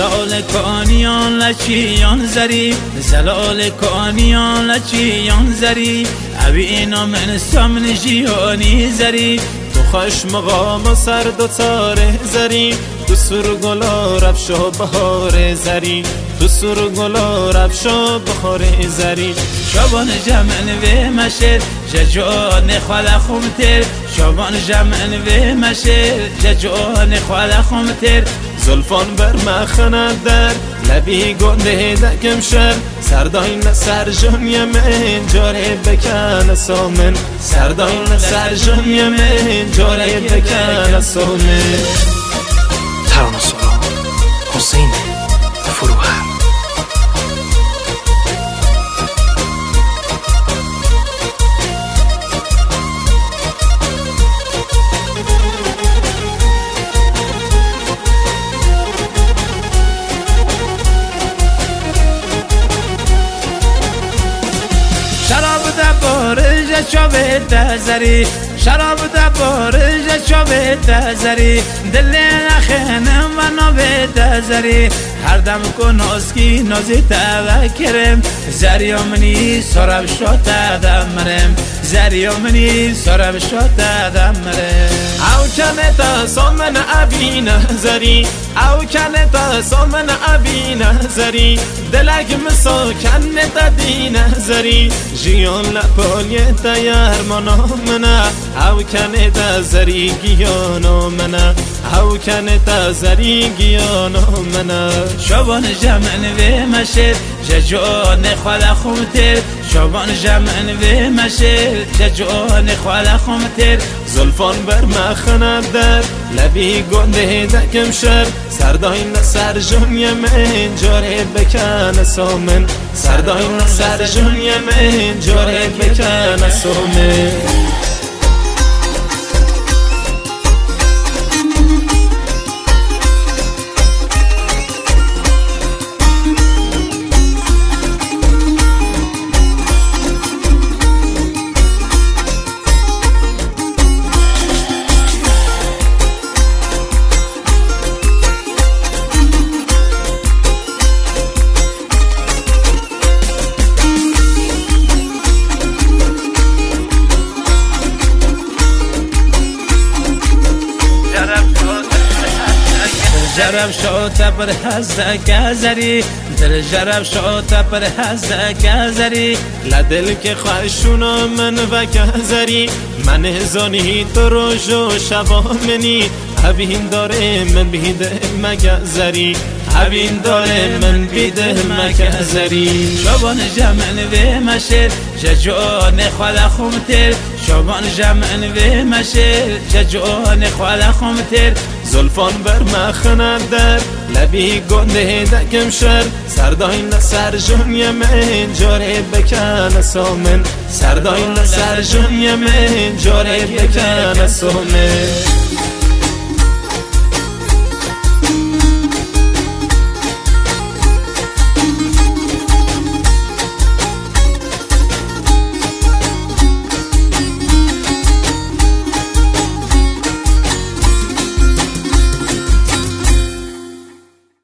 زلال کانیان لچیان زری زلال کانیان لچیان زری اوی اینا من سامن جیانی زری تو خشم غام سرد و تاره زری تو سر گلا رفشا بهار زری تو سر گلا رفشا بهار زری شبان جمعن و مشر ججان خلا خمتر شبان جمعن و مشر ججان خلا خمتر زلفان بر مخند در لبی گنده دکم شر سرداین سرجان یمن جاره بکن سامن سرداین سرجان یمن جاره بکن سامن ترانه سرا حسین فروهر شابه تزری شراب دبارج شابه تزری دل نخنم و نابه تزری هر دم کن اسکی نازی توکرم زریا منی سراب شد دمرم زریا منی سراب شد دمرم او کنه تا سامن ابی نظری او کنه تا سامن ابی نظری دلک مساکن تا دی نظری جیان لپالی تا یرمانا منه او کنه تا زری گیانا منه او کنه تا زری گیانا منه شبان جمعن و مشر ججان خلا خمتر شبان جمعن و مشر ججان خلا خمتر زلفان بر مخند در لبی گنده دکم شر سرداین سرجان یمن جاره بکن سامن سرداین سرجان یمن جاره بکن سامن جرب شوت پر هزده زری دل جرب شوت پر هزده زری لدل که خواهشونا من و زری من زانی تو روش و شبا منی هبین داره من بیده مگه زری هبین داره من بیده مگه زری شبان جمعن و مشر ججان خلا خمتر شبان جمعن و مشر ججان خلا خمتر زلفان بر مخند در لبی گنده دکم شر سرداین سرجان یمن جاره بکن سامن سرداین سرجان یمن جاره بکن سامن